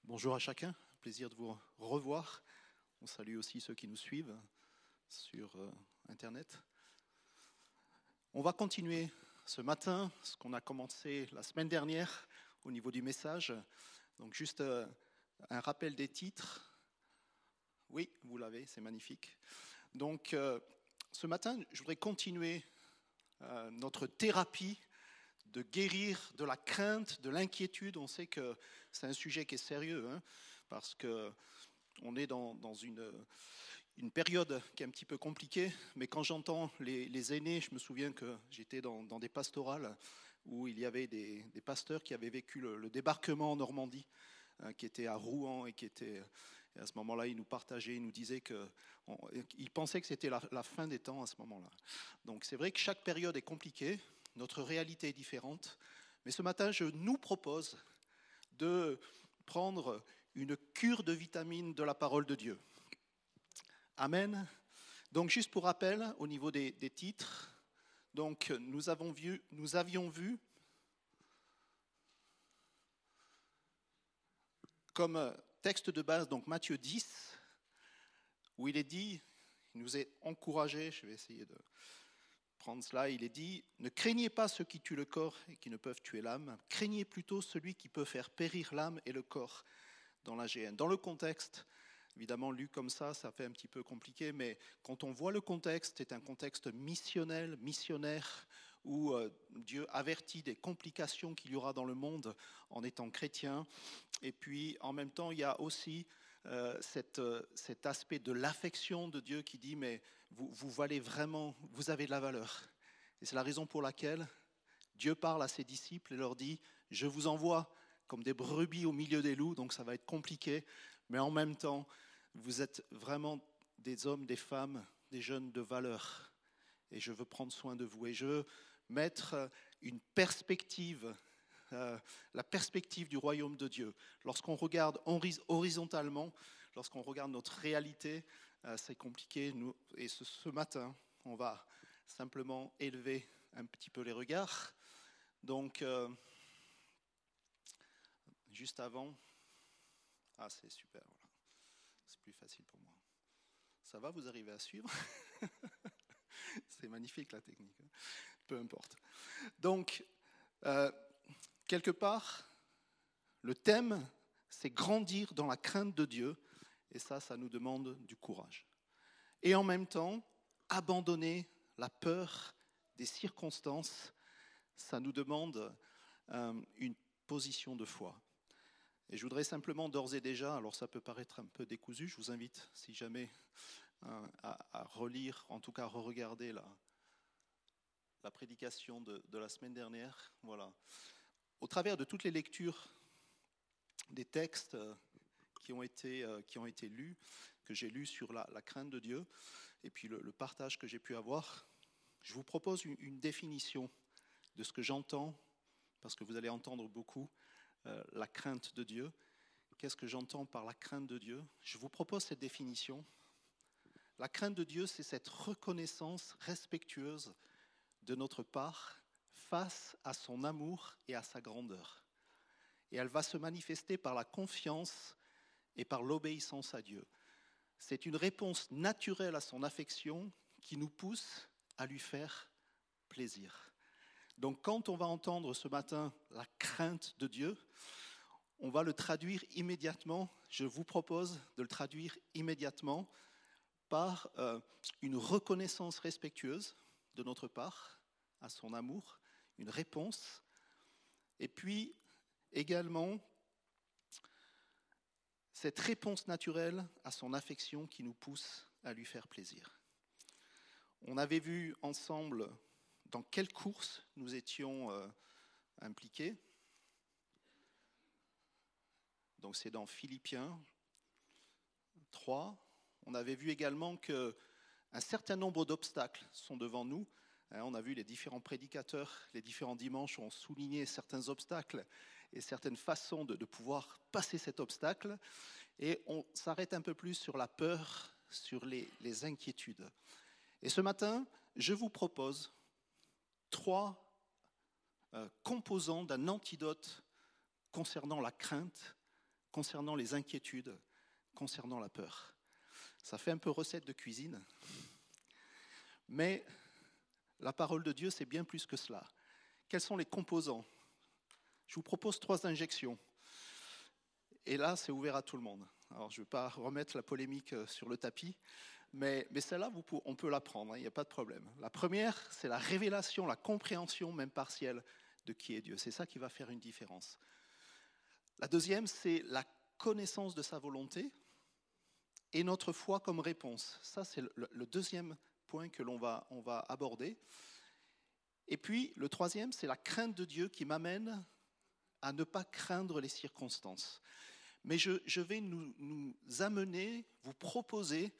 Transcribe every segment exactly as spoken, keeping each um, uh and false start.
Bonjour à chacun, plaisir de vous revoir. On salue aussi ceux qui nous suivent sur euh, Internet. On va continuer ce matin ce qu'on a commencé la semaine dernière au niveau du message. Donc juste euh, un rappel des titres. Oui, vous l'avez, c'est magnifique. Donc euh, ce matin, je voudrais continuer euh, notre thérapie de guérir de la crainte, de l'inquiétude. On sait que c'est un sujet qui est sérieux, hein, parce qu'on est dans, dans une, une période qui est un petit peu compliquée, mais quand j'entends les, les aînés, je me souviens que j'étais dans, dans des pastorales où il y avait des, des pasteurs qui avaient vécu le, le débarquement en Normandie, hein, qui était à Rouen et qui était... Et à ce moment-là, ils nous partageaient, ils nous disaient qu'ils pensaient que c'était la, la fin des temps à ce moment-là. Donc c'est vrai que chaque période est compliquée, notre réalité est différente, mais ce matin, je nous propose de prendre une cure de vitamines de la parole de Dieu. Amen. Donc juste pour rappel, au niveau des, des titres, donc nous, avons vu, nous avions vu comme texte de base, donc Matthieu dix, où il est dit, il nous est encouragé, je vais essayer de prendre cela, il est dit, ne craignez pas ceux qui tuent le corps et qui ne peuvent tuer l'âme, craignez plutôt celui qui peut faire périr l'âme et le corps dans la géhenne. Dans le contexte, évidemment lu comme ça, ça fait un petit peu compliqué, mais quand on voit le contexte, c'est un contexte missionnel, missionnaire, où euh, Dieu avertit des complications qu'il y aura dans le monde en étant chrétien. Et puis, en même temps, il y a aussi euh, cette, euh, cet aspect de l'affection de Dieu qui dit, mais vous, vous valez vraiment, vous avez de la valeur. Et c'est la raison pour laquelle Dieu parle à ses disciples et leur dit, je vous envoie comme des brebis au milieu des loups, donc ça va être compliqué, mais en même temps, vous êtes vraiment des hommes, des femmes, des jeunes de valeur. Et je veux prendre soin de vous. Et je veux mettre une perspective, euh, la perspective du royaume de Dieu. Lorsqu'on regarde horizontalement, lorsqu'on regarde notre réalité, euh, c'est compliqué. Nous, et ce, ce matin, on va simplement élever un petit peu les regards. Donc, euh, juste avant... Ah, c'est super, voilà. C'est plus facile pour moi. Ça va, vous arrivez à suivre? C'est magnifique la technique, peu importe. Donc, euh, quelque part, le thème, c'est grandir dans la crainte de Dieu, et ça, ça nous demande du courage. Et en même temps, abandonner la peur des circonstances, ça nous demande euh, une position de foi. Et je voudrais simplement d'ores et déjà, alors ça peut paraître un peu décousu, je vous invite, si jamais, hein, à, à relire, en tout cas à re-regarder la, la prédication de, de la semaine dernière. Voilà. Au travers de toutes les lectures des textes qui ont été, qui ont été lus, que j'ai lus sur la, la crainte de Dieu, et puis le, le partage que j'ai pu avoir, je vous propose une, une définition de ce que j'entends, parce que vous allez entendre beaucoup, Euh, la crainte de Dieu. Qu'est-ce que j'entends par la crainte de Dieu? Je vous propose cette définition. La crainte de Dieu, c'est cette reconnaissance respectueuse de notre part face à son amour et à sa grandeur. Et elle va se manifester par la confiance et par l'obéissance à Dieu. C'est une réponse naturelle à son affection qui nous pousse à lui faire plaisir. Donc quand on va entendre ce matin la crainte de Dieu, on va le traduire immédiatement, je vous propose de le traduire immédiatement par euh, une reconnaissance respectueuse de notre part à son amour, une réponse, et puis également cette réponse naturelle à son affection qui nous pousse à lui faire plaisir. On avait vu ensemble dans quelle course nous étions euh, impliqués. Donc c'est dans Philippiens trois. On avait vu également qu'un certain nombre d'obstacles sont devant nous. Hein, on a vu les différents prédicateurs, les différents dimanches ont souligné certains obstacles et certaines façons de, de pouvoir passer cet obstacle. Et on s'arrête un peu plus sur la peur, sur les, les inquiétudes. Et ce matin, je vous propose trois euh, composants d'un antidote concernant la crainte concernant les inquiétudes, concernant la peur. Ça fait un peu recette de cuisine, mais la parole de Dieu, c'est bien plus que cela. Quels sont les composants ? Je vous propose trois injections. Et là, c'est ouvert à tout le monde. Alors, je ne vais pas remettre la polémique sur le tapis, mais, mais celle-là, vous, on peut la prendre, il n'y a pas de problème. La première, c'est la révélation, la compréhension, même partielle, de qui est Dieu. C'est ça qui va faire une différence. La deuxième, c'est la connaissance de sa volonté et notre foi comme réponse. Ça, c'est le, le deuxième point que l'on va, on va aborder. Et puis, le troisième, c'est la crainte de Dieu qui m'amène à ne pas craindre les circonstances. Mais je, je vais nous, nous amener, vous proposer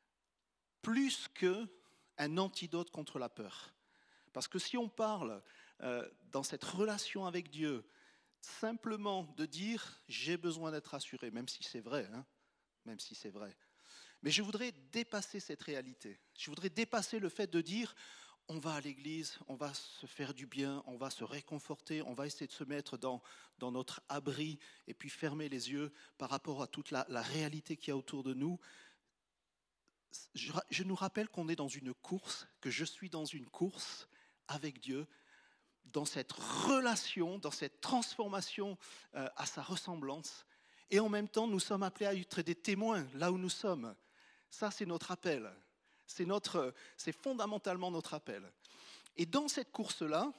plus qu'un antidote contre la peur. Parce que si on parle euh, dans cette relation avec Dieu, simplement de dire « j'ai besoin d'être rassuré », même si c'est vrai, hein, même si c'est vrai. Mais je voudrais dépasser cette réalité. Je voudrais dépasser le fait de dire « on va à l'église, on va se faire du bien, on va se réconforter, on va essayer de se mettre dans, dans notre abri et puis fermer les yeux par rapport à toute la, la réalité qu'il y a autour de nous ». Je, je nous rappelle qu'on est dans une course, que je suis dans une course avec Dieu, dans cette relation, dans cette transformation euh, à sa ressemblance. Et en même temps, nous sommes appelés à être des témoins là où nous sommes. Ça, c'est notre appel. C'est, notre, c'est fondamentalement notre appel. Et dans cette course-là,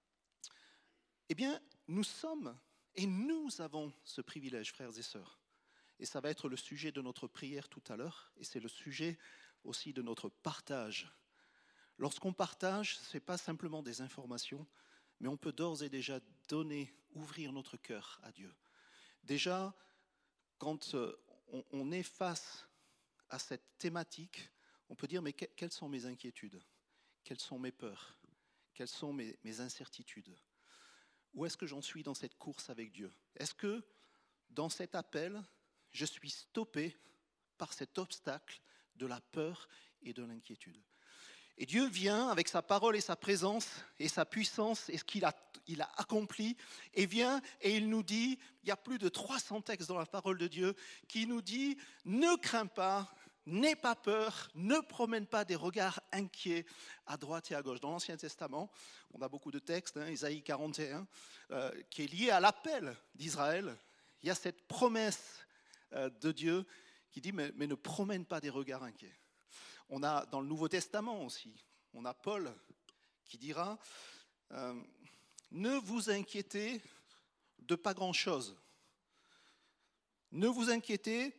eh bien, nous sommes et nous avons ce privilège, frères et sœurs. Et ça va être le sujet de notre prière tout à l'heure, et c'est le sujet aussi de notre partage. Lorsqu'on partage, ce n'est pas simplement des informations, mais on peut d'ores et déjà donner, ouvrir notre cœur à Dieu. Déjà, quand on est face à cette thématique, on peut dire, mais quelles sont mes inquiétudes ? Quelles sont mes peurs ? Quelles sont mes, mes incertitudes ? Où est-ce que j'en suis dans cette course avec Dieu ? Est-ce que dans cet appel, je suis stoppé par cet obstacle de la peur et de l'inquiétude ? Et Dieu vient avec sa parole et sa présence et sa puissance et ce qu'il a, il a accompli, et vient et il nous dit, il y a plus de trois cents textes dans la parole de Dieu qui nous dit, ne crains pas, n'aie pas peur, ne promène pas des regards inquiets à droite et à gauche. Dans l'Ancien Testament, on a beaucoup de textes, hein, Isaïe quarante et un, euh, qui est lié à l'appel d'Israël. Il y a cette promesse euh, de Dieu qui dit, mais, mais ne promène pas des regards inquiets. On a dans le Nouveau Testament aussi, on a Paul qui dira euh, « Ne vous inquiétez de pas grand-chose. Ne vous inquiétez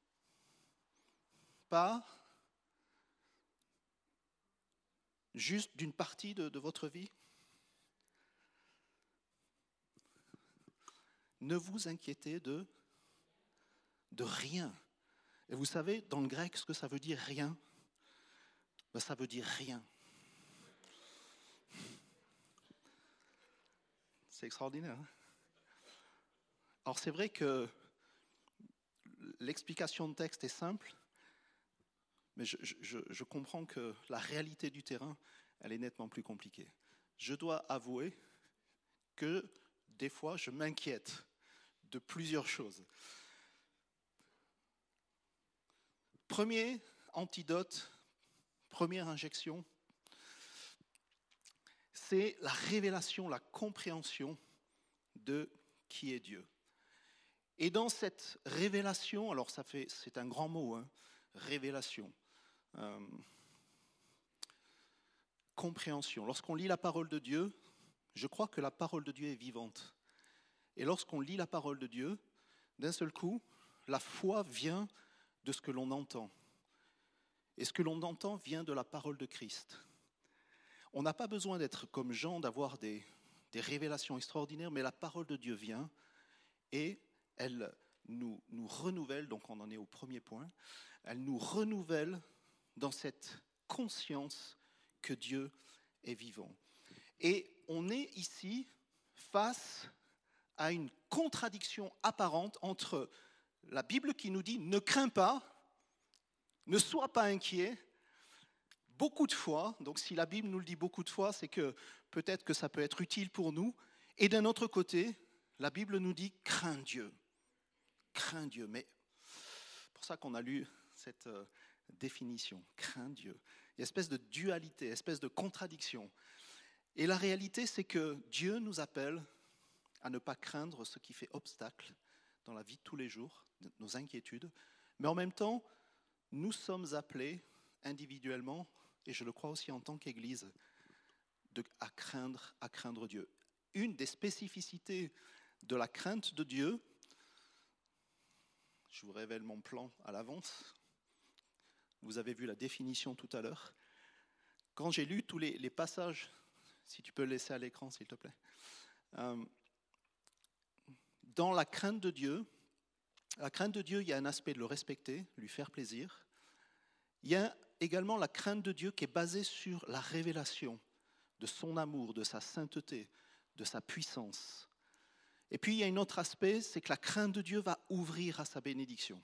pas juste d'une partie de, de votre vie. Ne vous inquiétez de, de rien. » Et vous savez, dans le grec, ce que ça veut dire « rien », ben, ça veut dire rien. C'est extraordinaire. Hein ? Alors c'est vrai que l'explication de texte est simple, mais je, je, je comprends que la réalité du terrain, elle est nettement plus compliquée. Je dois avouer que des fois, je m'inquiète de plusieurs choses. Premier antidote, première injection, c'est la révélation, la compréhension de qui est Dieu. Et dans cette révélation, alors ça fait, c'est un grand mot, hein, révélation, euh, compréhension. Lorsqu'on lit la parole de Dieu, je crois que la parole de Dieu est vivante. Et lorsqu'on lit la parole de Dieu, d'un seul coup, la foi vient de ce que l'on entend. Et ce que l'on entend vient de la parole de Christ. On n'a pas besoin d'être comme Jean, d'avoir des, des révélations extraordinaires, mais la parole de Dieu vient et elle nous, nous renouvelle, donc on en est au premier point, elle nous renouvelle dans cette conscience que Dieu est vivant. Et on est ici face à une contradiction apparente entre la Bible qui nous dit « ne crains pas », ne sois pas inquiet, beaucoup de fois, donc si la Bible nous le dit beaucoup de fois, c'est que peut-être que ça peut être utile pour nous. Et d'un autre côté, la Bible nous dit « crains Dieu ». crains Dieu. Mais c'est pour ça qu'on a lu cette euh, définition, crains Dieu. Il y a une espèce de dualité, une espèce de contradiction. Et la réalité, c'est que Dieu nous appelle à ne pas craindre ce qui fait obstacle dans la vie de tous les jours, nos inquiétudes, mais en même temps, nous sommes appelés individuellement, et je le crois aussi en tant qu'Église, de, à craindre, à craindre Dieu. Une des spécificités de la crainte de Dieu, je vous révèle mon plan à l'avance, vous avez vu la définition tout à l'heure. Quand j'ai lu tous les, les passages, si tu peux le laisser à l'écran s'il te plaît, euh, dans la crainte de Dieu, la crainte de Dieu, il y a un aspect de le respecter, lui faire plaisir. Il y a également la crainte de Dieu qui est basée sur la révélation de son amour, de sa sainteté, de sa puissance. Et puis il y a un autre aspect, c'est que la crainte de Dieu va ouvrir à sa bénédiction.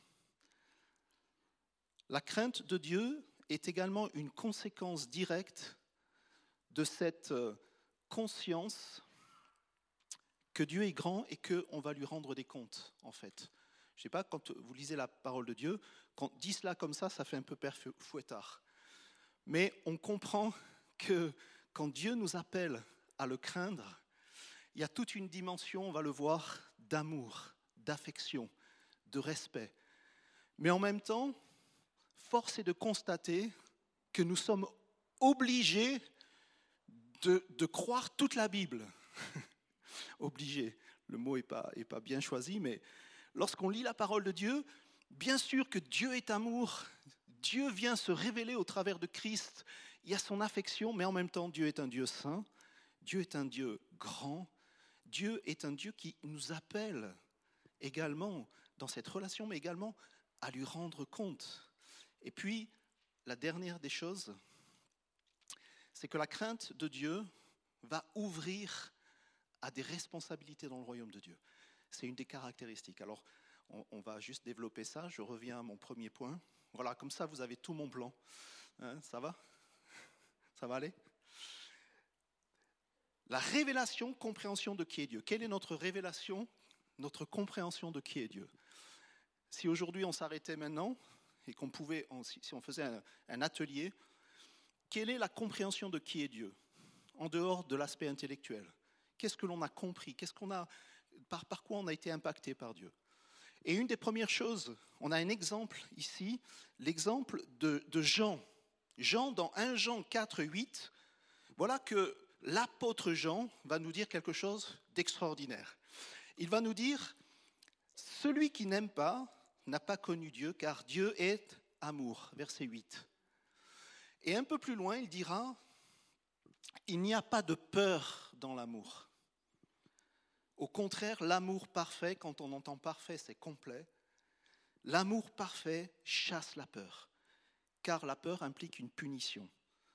La crainte de Dieu est également une conséquence directe de cette conscience que Dieu est grand et qu'on va lui rendre des comptes, en fait. Je ne sais pas, quand vous lisez la parole de Dieu, quand on dit cela comme ça, ça fait un peu père fouettard. Mais on comprend que quand Dieu nous appelle à le craindre, il y a toute une dimension, on va le voir, d'amour, d'affection, de respect. Mais en même temps, force est de constater que nous sommes obligés de, de croire toute la Bible. Obligés, le mot n'est pas, est pas bien choisi, mais lorsqu'on lit la parole de Dieu, bien sûr que Dieu est amour, Dieu vient se révéler au travers de Christ, il y a son affection, mais en même temps, Dieu est un Dieu saint, Dieu est un Dieu grand, Dieu est un Dieu qui nous appelle également dans cette relation, mais également à lui rendre compte. Et puis, la dernière des choses, c'est que la crainte de Dieu va ouvrir à des responsabilités dans le royaume de Dieu. C'est une des caractéristiques. Alors, on, on va juste développer ça. Je reviens à mon premier point. Voilà, comme ça, vous avez tout mon plan. Hein, ça va ? Ça va aller ? La révélation, compréhension de qui est Dieu. Quelle est notre révélation, notre compréhension de qui est Dieu ? Si aujourd'hui on s'arrêtait maintenant et qu'on pouvait, si on faisait un, un atelier, quelle est la compréhension de qui est Dieu, en dehors de l'aspect intellectuel ? Qu'est-ce que l'on a compris ? Qu'est-ce qu'on a, par, par quoi on a été impacté par Dieu ? Et une des premières choses, on a un exemple ici, l'exemple de, de Jean. Jean, dans premier Jean quatre, huit, voilà que l'apôtre Jean va nous dire quelque chose d'extraordinaire. Il va nous dire, celui qui n'aime pas n'a pas connu Dieu, car Dieu est amour, verset huit. Et un peu plus loin, il dira, il n'y a pas de peur dans l'amour. Au contraire, l'amour parfait, quand on entend parfait, c'est complet. L'amour parfait chasse la peur, car la peur implique une punition.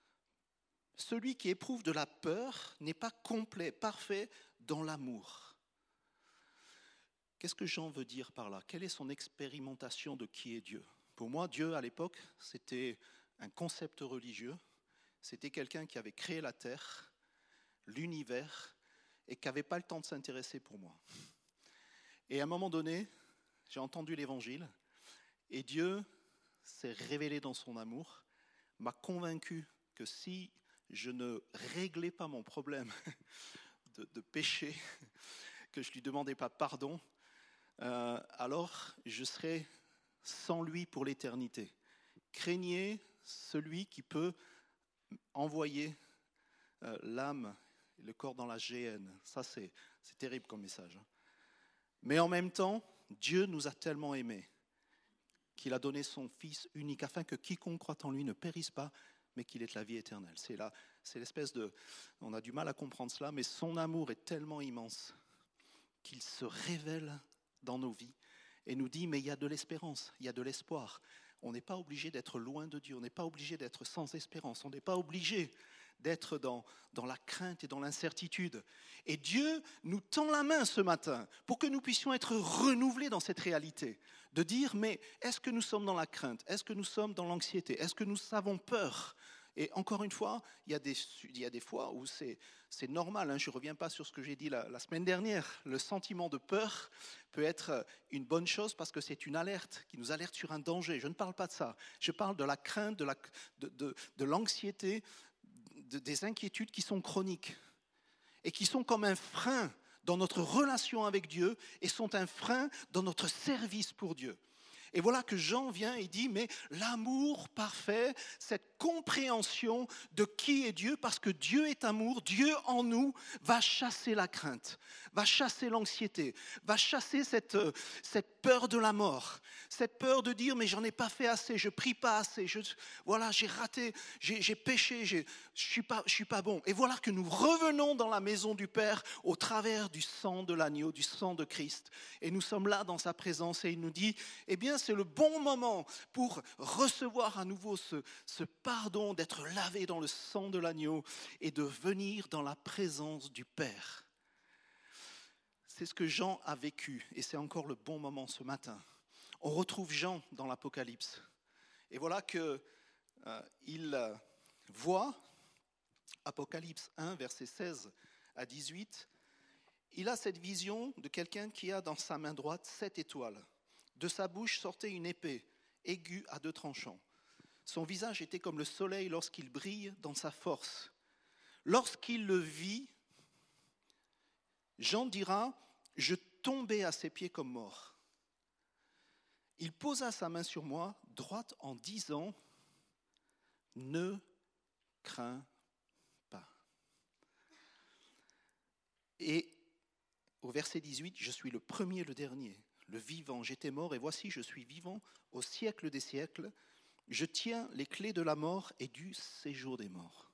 Celui qui éprouve de la peur n'est pas complet, parfait dans l'amour. Qu'est-ce que Jean veut dire par là ? Quelle est son expérimentation de qui est Dieu ? Pour moi, Dieu, à l'époque, c'était un concept religieux. C'était quelqu'un qui avait créé la terre, l'univers, et qui n'avait pas le temps de s'intéresser pour moi. Et à un moment donné, j'ai entendu l'évangile, et Dieu s'est révélé dans son amour, m'a convaincu que si je ne réglais pas mon problème de, de péché, que je ne lui demandais pas pardon, euh, alors je serais sans lui pour l'éternité. Craignez celui qui peut envoyer euh, l'âme et le corps dans la géhenne. Ça, c'est, c'est terrible comme message. Mais en même temps, Dieu nous a tellement aimés qu'il a donné son Fils unique afin que quiconque croit en lui ne périsse pas, mais qu'il ait la vie éternelle. C'est là, c'est l'espèce de... On a du mal à comprendre cela, mais son amour est tellement immense qu'il se révèle dans nos vies et nous dit, mais il y a de l'espérance, il y a de l'espoir. On n'est pas obligé d'être loin de Dieu, on n'est pas obligé d'être sans espérance, on n'est pas obligé d'être dans, dans la crainte et dans l'incertitude. Et Dieu nous tend la main ce matin pour que nous puissions être renouvelés dans cette réalité, de dire, mais est-ce que nous sommes dans la crainte ? Est-ce que nous sommes dans l'anxiété ? Est-ce que nous avons peur ? Et encore une fois, il y a des, il y a des fois où c'est, c'est normal, hein, je ne reviens pas sur ce que j'ai dit la, la semaine dernière, le sentiment de peur peut être une bonne chose parce que c'est une alerte qui nous alerte sur un danger. Je ne parle pas de ça, je parle de la crainte, de, la, de, de, de l'anxiété, de, des inquiétudes qui sont chroniques et qui sont comme un frein dans notre relation avec Dieu et sont un frein dans notre service pour Dieu. Et voilà que Jean vient et dit, mais l'amour parfait, cette compréhension de qui est Dieu, parce que Dieu est amour, Dieu en nous va chasser la crainte, va chasser l'anxiété, va chasser cette, cette peur de la mort, cette peur de dire, mais j'en ai pas fait assez, je prie pas assez, je, voilà, j'ai raté, j'ai, j'ai péché, j'ai, je suis pas, je suis pas bon. Et voilà que nous revenons dans la maison du Père au travers du sang de l'agneau, du sang de Christ. Et nous sommes là dans sa présence et il nous dit, eh bien, c'est le bon moment pour recevoir à nouveau ce, ce pardon, d'être lavé dans le sang de l'agneau et de venir dans la présence du Père. C'est ce que Jean a vécu et c'est encore le bon moment ce matin. On retrouve Jean dans l'Apocalypse et voilà qu'il euh, voit, Apocalypse un, versets seize à dix-huit, il a cette vision de quelqu'un qui a dans sa main droite sept étoiles. De sa bouche sortait une épée, aiguë à deux tranchants. Son visage était comme le soleil lorsqu'il brille dans sa force. Lorsqu'il le vit, Jean dira, je tombais à ses pieds comme mort. Il posa sa main sur moi, droite, en disant, ne crains pas. Et au verset dix-huit, je suis le premier et le dernier. Le vivant, j'étais mort et voici je suis vivant au siècle des siècles. Je tiens les clés de la mort et du séjour des morts.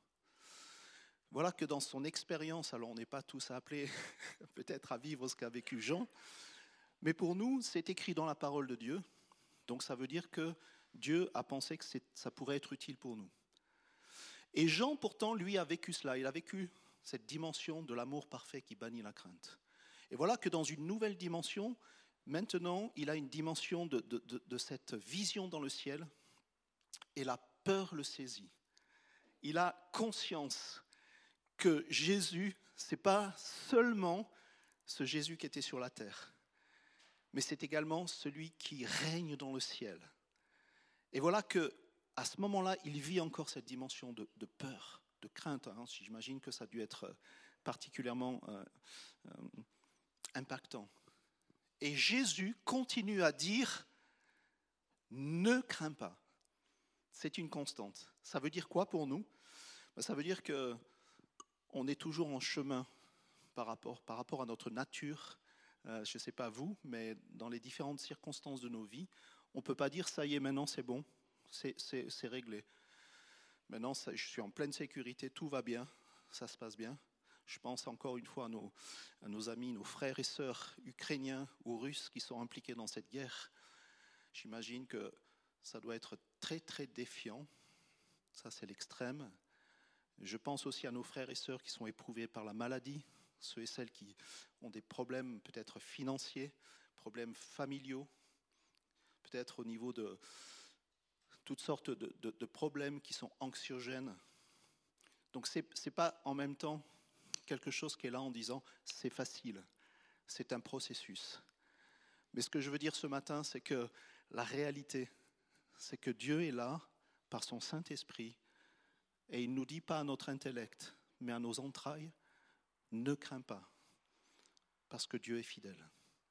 Voilà que dans son expérience, alors on n'est pas tous appelés peut-être à vivre ce qu'a vécu Jean, mais pour nous, c'est écrit dans la parole de Dieu. Donc ça veut dire que Dieu a pensé que c'est, ça pourrait être utile pour nous. Et Jean, pourtant, lui a vécu cela. Il a vécu cette dimension de l'amour parfait qui bannit la crainte. Et voilà que dans une nouvelle dimension, maintenant, il a une dimension de, de, de, de cette vision dans le ciel et la peur le saisit. Il a conscience que Jésus, ce n'est pas seulement ce Jésus qui était sur la terre, mais c'est également celui qui règne dans le ciel. Et voilà que à ce moment-là, il vit encore cette dimension de, de peur, de crainte. Hein. J'imagine que ça a dû être particulièrement euh, euh, impactant. Et Jésus continue à dire « Ne crains pas ». C'est une constante. Ça veut dire quoi pour nous ? Ça veut dire qu'on est toujours en chemin par rapport, par rapport à notre nature. Euh, je ne sais pas vous, mais dans les différentes circonstances de nos vies, on ne peut pas dire « ça y est, maintenant c'est bon, c'est, c'est, c'est réglé ». Maintenant, ça, je suis en pleine sécurité, tout va bien, ça se passe bien. Je pense encore une fois à nos, à nos amis, nos frères et sœurs ukrainiens ou russes qui sont impliqués dans cette guerre. J'imagine que ça doit être très très défiant. Ça, c'est l'extrême. Je pense aussi à nos frères et sœurs qui sont éprouvés par la maladie, ceux et celles qui ont des problèmes peut-être financiers, problèmes familiaux, peut-être au niveau de toutes sortes de, de, de problèmes qui sont anxiogènes. Donc ce n'est pas en même temps quelque chose qui est là en disant c'est facile, c'est un processus. Mais ce que je veux dire ce matin, c'est que la réalité, c'est que Dieu est là par son Saint-Esprit et il ne nous dit pas à notre intellect, mais à nos entrailles, ne crains pas, parce que Dieu est fidèle.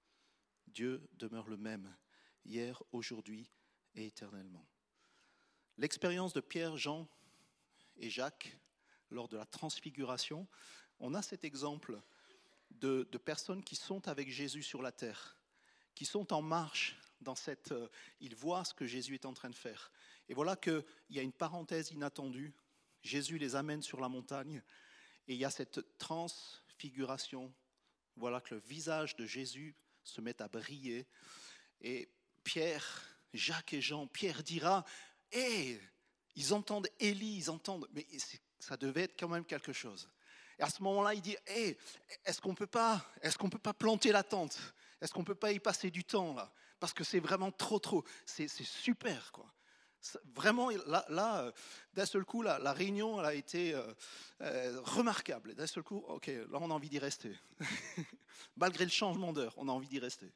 Dieu demeure le même, hier, aujourd'hui et éternellement. L'expérience de Pierre, Jean et Jacques lors de la transfiguration, on a cet exemple de, de personnes qui sont avec Jésus sur la terre, qui sont en marche dans cette... Euh, ils voient ce que Jésus est en train de faire. Et voilà qu'il y a une parenthèse inattendue. Jésus les amène sur la montagne et il y a cette transfiguration. Voilà que le visage de Jésus se met à briller. Et Pierre, Jacques et Jean, Pierre dira, « Hé, hey, ils entendent Élie, ils entendent... » Mais ça devait être quand même quelque chose. Et à ce moment-là, il dit, hey, est-ce qu'on peut pas, est-ce qu'on peut pas planter la tente ? Est-ce qu'on peut pas y passer du temps là ? Parce que c'est vraiment trop, trop. C'est, c'est super, quoi. Vraiment, là, là d'un seul coup, la, la réunion elle a été euh, euh, remarquable. D'un seul coup, ok, là on a envie d'y rester. Malgré le changement d'heure, on a envie d'y rester.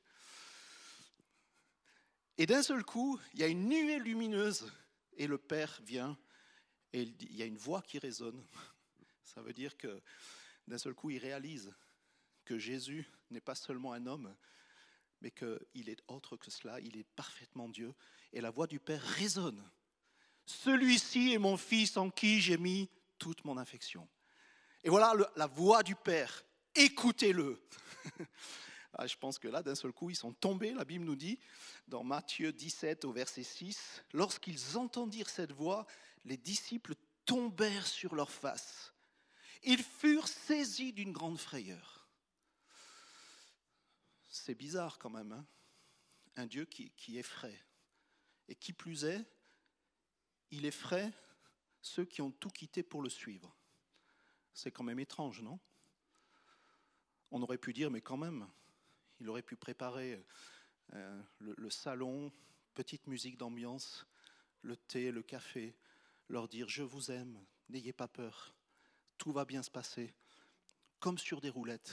Et d'un seul coup, il y a une nuée lumineuse et le Père vient et il, dit, il y a une voix qui résonne. Ça veut dire que d'un seul coup, il réalise que Jésus n'est pas seulement un homme, mais qu'il est autre que cela, il est parfaitement Dieu. Et la voix du Père résonne. Celui-ci est mon Fils en qui j'ai mis toute mon affection. Et voilà le, la voix du Père. Écoutez-le. Ah, je pense que là, d'un seul coup, ils sont tombés. La Bible nous dit, dans Matthieu dix-sept au verset six, lorsqu'ils entendirent cette voix, les disciples tombèrent sur leurs faces. Ils furent saisis d'une grande frayeur. C'est bizarre quand même, hein? Un Dieu qui, qui effraie. Et qui plus est, il effraie ceux qui ont tout quitté pour le suivre. C'est quand même étrange, non? On aurait pu dire, mais quand même, il aurait pu préparer euh, le, le salon, petite musique d'ambiance, le thé, le café, leur dire, je vous aime, n'ayez pas peur, tout va bien se passer, comme sur des roulettes.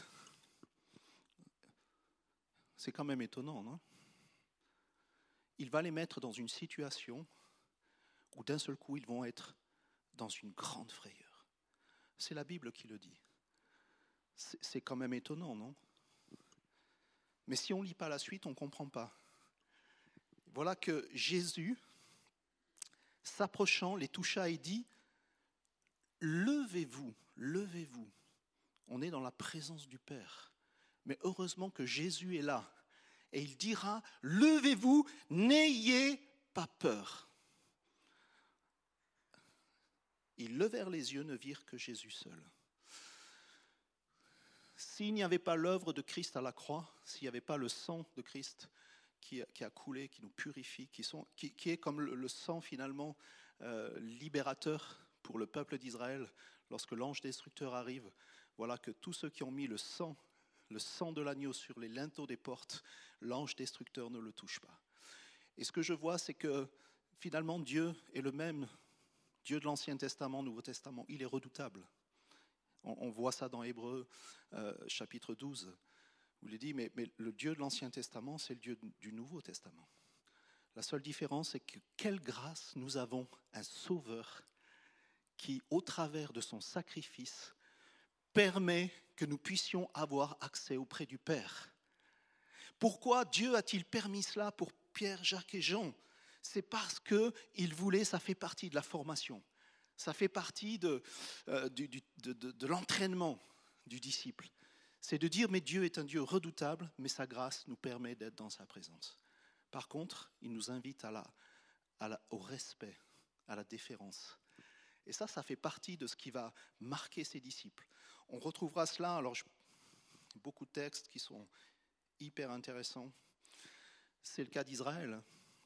C'est quand même étonnant, non? Il va les mettre dans une situation où d'un seul coup, ils vont être dans une grande frayeur. C'est la Bible qui le dit. C'est, c'est quand même étonnant, non? Mais si on ne lit pas la suite, on ne comprend pas. Voilà que Jésus, s'approchant, les toucha et dit, « Levez-vous, levez-vous. » On est dans la présence du Père. Mais heureusement que Jésus est là. Et il dira, « Levez-vous, n'ayez pas peur. » Ils levèrent les yeux, ne virent que Jésus seul. S'il n'y avait pas l'œuvre de Christ à la croix, s'il n'y avait pas le sang de Christ qui, qui a coulé, qui nous purifie, qui, sont, qui, qui est comme le, le sang finalement euh, libérateur pour le peuple d'Israël, lorsque l'ange destructeur arrive, voilà que tous ceux qui ont mis le sang, le sang de l'agneau sur les linteaux des portes, l'ange destructeur ne le touche pas. Et ce que je vois, c'est que finalement Dieu est le même, Dieu de l'Ancien Testament, Nouveau Testament, il est redoutable. On voit ça dans Hébreux euh, chapitre douze, où il est dit, mais, mais le Dieu de l'Ancien Testament, c'est le Dieu du Nouveau Testament. La seule différence, c'est que quelle grâce nous avons un Sauveur qui, au travers de son sacrifice, permet que nous puissions avoir accès auprès du Père. Pourquoi Dieu a-t-il permis cela pour Pierre, Jacques et Jean? C'est parce qu'il voulait, ça fait partie de la formation. Ça fait partie de, euh, du, du, de, de, de l'entraînement du disciple. C'est de dire, mais Dieu est un Dieu redoutable, mais sa grâce nous permet d'être dans sa présence. Par contre, il nous invite à la, à la, au respect, à la déférence. Et ça, ça fait partie de ce qui va marquer ses disciples. On retrouvera cela, alors je, beaucoup de textes qui sont hyper intéressants. C'est le cas d'Israël.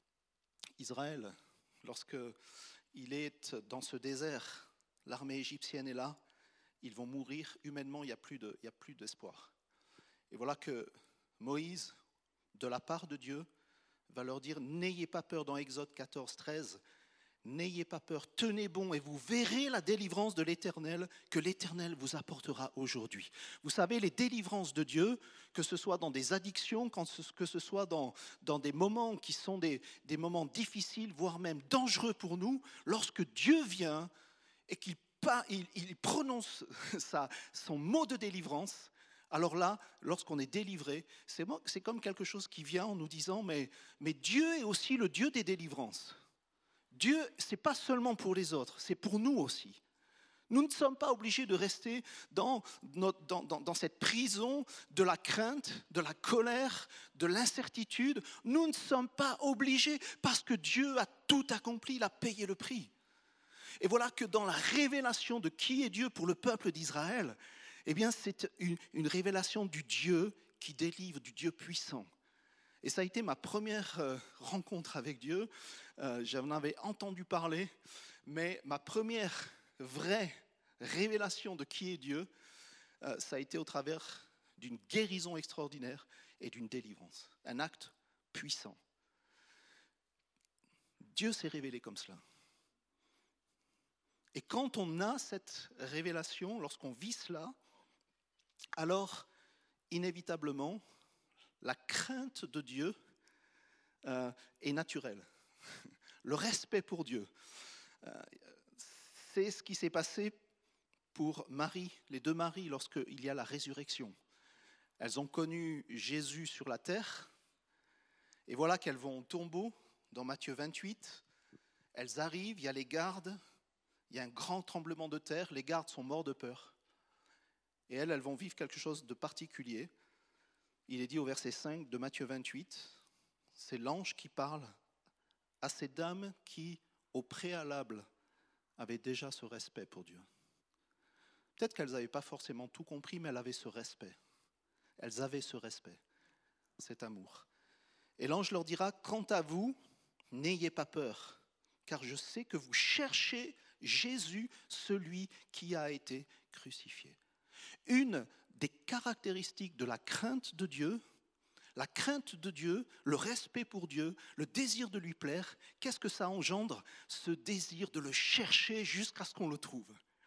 Israël, lorsque il est dans ce désert, l'armée égyptienne est là, ils vont mourir humainement, il n'y a plus de, il n'y a plus d'espoir. Et voilà que Moïse, de la part de Dieu, va leur dire, n'ayez pas peur dans Exode quatorze, treize, n'ayez pas peur, tenez bon et vous verrez la délivrance de l'Éternel que l'Éternel vous apportera aujourd'hui. Vous savez, les délivrances de Dieu, que ce soit dans des addictions, que ce soit dans, dans des moments qui sont des, des moments difficiles, voire même dangereux pour nous, lorsque Dieu vient et qu'il il, il prononce sa, son mot de délivrance, alors là, lorsqu'on est délivré, c'est, c'est comme quelque chose qui vient en nous disant, mais, mais Dieu est aussi le Dieu des délivrances. Dieu, ce n'est pas seulement pour les autres, c'est pour nous aussi. Nous ne sommes pas obligés de rester dans, notre, dans, dans, dans cette prison de la crainte, de la colère, de l'incertitude. Nous ne sommes pas obligés parce que Dieu a tout accompli, il a payé le prix. Et voilà que dans la révélation de qui est Dieu pour le peuple d'Israël, eh bien c'est une, une révélation du Dieu qui délivre, du Dieu puissant. Et ça a été ma première euh, rencontre avec Dieu. Euh, j'en avais entendu parler, mais ma première vraie révélation de qui est Dieu, euh, ça a été au travers d'une guérison extraordinaire et d'une délivrance. Un acte puissant. Dieu s'est révélé comme cela. Et quand on a cette révélation, lorsqu'on vit cela, alors inévitablement, la crainte de Dieu euh, est naturelle. Le respect pour Dieu. Euh, c'est ce qui s'est passé pour Marie, les deux Maries, lorsqu'il y a la résurrection. Elles ont connu Jésus sur la terre, et voilà qu'elles vont au tombeau, dans Matthieu vingt-huit. Elles arrivent, il y a les gardes, il y a un grand tremblement de terre, les gardes sont morts de peur. Et elles, elles vont vivre quelque chose de particulier. Il est dit au verset cinq de Matthieu vingt-huit, c'est l'ange qui parle à ces dames qui, au préalable, avaient déjà ce respect pour Dieu. Peut-être qu'elles n'avaient pas forcément tout compris, mais elles avaient ce respect. Elles avaient ce respect, cet amour. Et l'ange leur dira, quant à vous, n'ayez pas peur, car je sais que vous cherchez Jésus, celui qui a été crucifié. Une des caractéristiques de la crainte de Dieu, la crainte de Dieu, le respect pour Dieu, le désir de lui plaire, qu'est-ce que ça engendre? Ce désir de le chercher jusqu'à ce qu'on le trouve.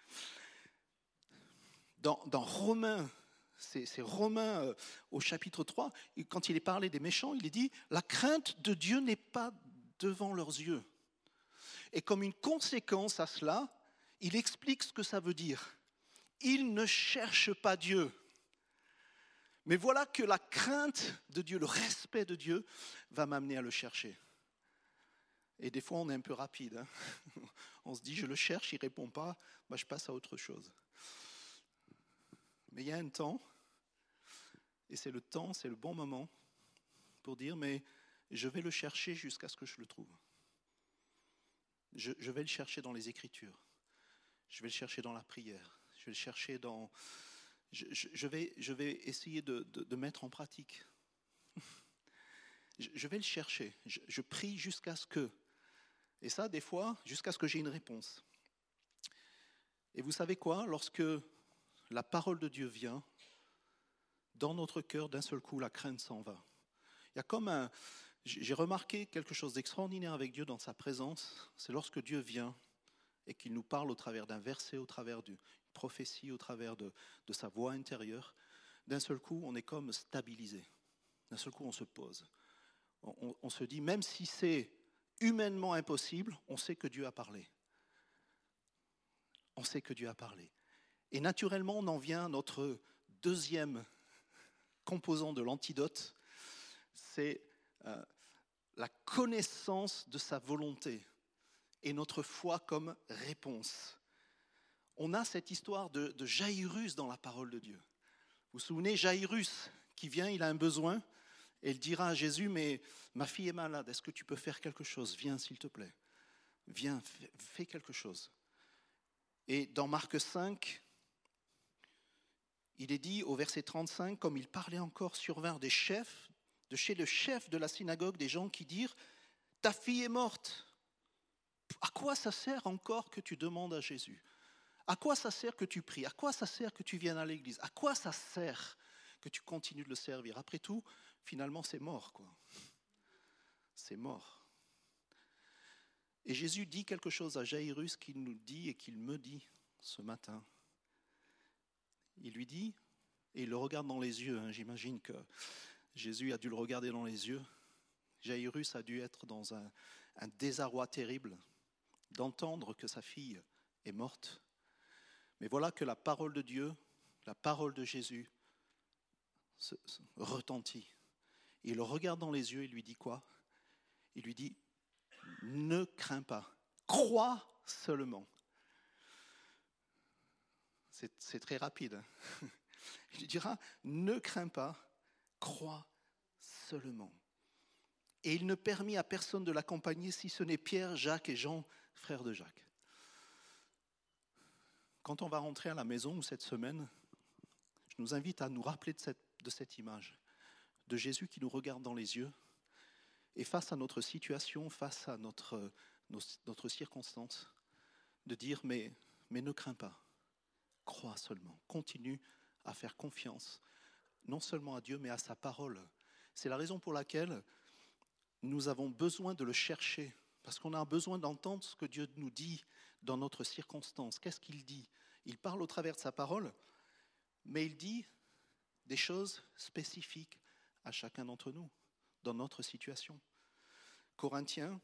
Dans, dans Romains, c'est, c'est Romains euh, au chapitre trois, quand il est parlé des méchants, il est dit « La crainte de Dieu n'est pas devant leurs yeux ». Et comme une conséquence à cela, il explique ce que ça veut dire. Ils ne cherchent pas Dieu. Mais voilà que la crainte de Dieu, le respect de Dieu, va m'amener à le chercher. Et des fois, on est un peu rapide. Hein. On se dit, je le cherche, il ne répond pas, bah, je passe à autre chose. Mais il y a un temps, et c'est le temps, c'est le bon moment, pour dire, mais je vais le chercher jusqu'à ce que je le trouve. Je, je vais le chercher dans les Écritures. Je vais le chercher dans la prière. Je vais le chercher dans... Je, je, je, vais, je vais essayer de, de, de mettre en pratique. Je, je vais le chercher. Je, je prie jusqu'à ce que... Et ça, des fois, jusqu'à ce que j'ai une réponse. Et vous savez quoi? Lorsque la parole de Dieu vient, dans notre cœur, d'un seul coup, la crainte s'en va. Il y a comme un... J'ai remarqué quelque chose d'extraordinaire avec Dieu dans sa présence. C'est lorsque Dieu vient et qu'il nous parle au travers d'un verset, au travers d'une prophétie, au travers de, de sa voix intérieure. D'un seul coup, on est comme stabilisé. D'un seul coup, on se pose. On, on, on se dit, même si c'est humainement impossible, on sait que Dieu a parlé. On sait que Dieu a parlé. Et naturellement, on en vient à notre deuxième composant de l'antidote, c'est euh, la connaissance de sa volonté et notre foi comme réponse. On a cette histoire de, de Jaïrus dans la parole de Dieu. Vous vous souvenez, Jaïrus qui vient, il a un besoin, et il dira à Jésus, mais ma fille est malade, est-ce que tu peux faire quelque chose? Viens s'il te plaît, viens, fais, fais quelque chose. Et dans Marc cinq, il est dit au verset trente-cinq, comme il parlait encore, survinrent des chefs, de chez le chef de la synagogue, des gens qui dirent, ta fille est morte. À quoi ça sert encore que tu demandes à Jésus? À quoi ça sert que tu pries? À quoi ça sert que tu viennes à l'église? À quoi ça sert que tu continues de le servir? Après tout, finalement, c'est mort, quoi. C'est mort. Et Jésus dit quelque chose à Jaïrus qu'il nous dit et qu'il me dit ce matin. Il lui dit, et il le regarde dans les yeux, hein, j'imagine que Jésus a dû le regarder dans les yeux. Jaïrus a dû être dans un, un désarroi terrible d'entendre que sa fille est morte. Mais voilà que la parole de Dieu, la parole de Jésus se, se retentit. Il le regarde dans les yeux et lui dit quoi? Il lui dit, ne crains pas, crois seulement. C'est, c'est très rapide. Hein. Il lui dira, ne crains pas, crois seulement. Et il ne permit à personne de l'accompagner si ce n'est Pierre, Jacques et Jean, frères de Jacques. Quand on va rentrer à la maison cette semaine, je nous invite à nous rappeler de cette, de cette image, de Jésus qui nous regarde dans les yeux, et face à notre situation, face à notre, nos, notre circonstance, de dire mais, mais ne crains pas, crois seulement, continue à faire confiance, non seulement à Dieu, mais à sa parole. C'est la raison pour laquelle nous avons besoin de le chercher parce qu'on a besoin d'entendre ce que Dieu nous dit dans notre circonstance. Qu'est-ce qu'il dit? Il parle au travers de sa parole, mais il dit des choses spécifiques à chacun d'entre nous, dans notre situation. Corinthiens,